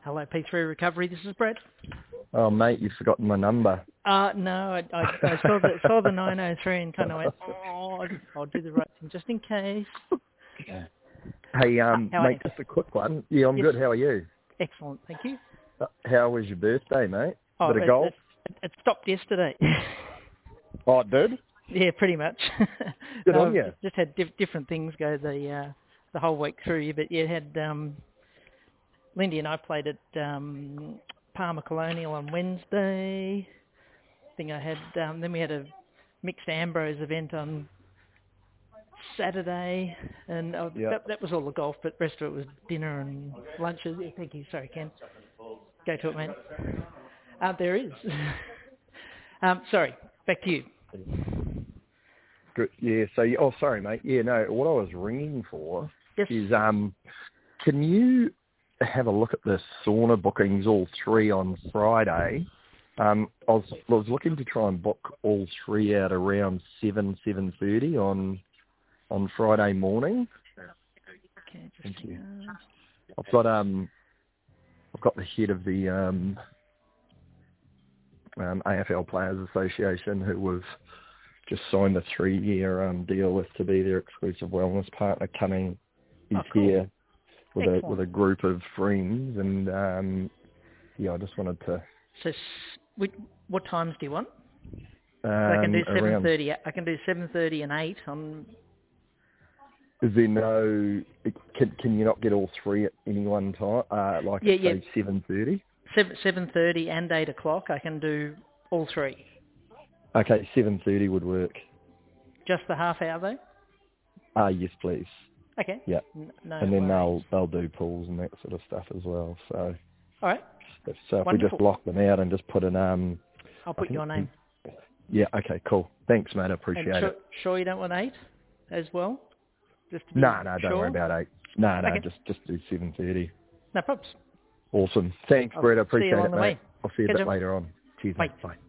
Hello, P3 Recovery. This is Brett. Oh, mate, you've forgotten my number. No, I saw the 903 and kind of went, I'll do the right thing just in case. Hey, How mate, just a quick one. Yeah, I'm good. How are you? Excellent, thank you. How was your birthday, mate? Oh, Bit of golf? It stopped yesterday. Oh, it did? Yeah, pretty much. Good on you. Just had different things go the whole week through. But yeah, had Lindy and I played at Palmer Colonial on Wednesday. I think I had then we had a mixed Ambrose event on Saturday, and that was all the golf. But the rest of it was dinner and lunches. Yeah, thank you. Sorry, Ken. Go to it, mate. There is. Sorry, back to you. Good. Yeah, so, sorry, mate. Yeah, no, what I was ringing for is, can you have a look at the sauna bookings, all three on Friday? I was looking to try and book all three out around 7:30 on Friday morning. Okay, Thank you. I've got the head of the AFL Players Association who we've just signed a 3-year deal with to be their exclusive wellness partner coming. He's here with a group of friends, and I just wanted to. So, what times do you want? So I can do 7:30. I can do 7:30 and 8 on. Is there no? Can you not get all three at any one time? Say 7:30. 7:30 and 8 o'clock. I can do all three. Okay, 7:30 would work. Just the half hour though? Yes, please. Okay. Yeah. No and then worries. they'll do pools and that sort of stuff as well. So. All right. So if we just block them out and just put an I'll put your name. Yeah. Okay. Cool. Thanks, mate. I appreciate it. Sure, you don't want 8 as well? Just to be No, don't worry about 8. No, okay. just do 7:30. No problems. Awesome. Thanks, Brett. I appreciate it, mate. Way. I'll see you a bit later on. Cheers, Bye. mate. Bye.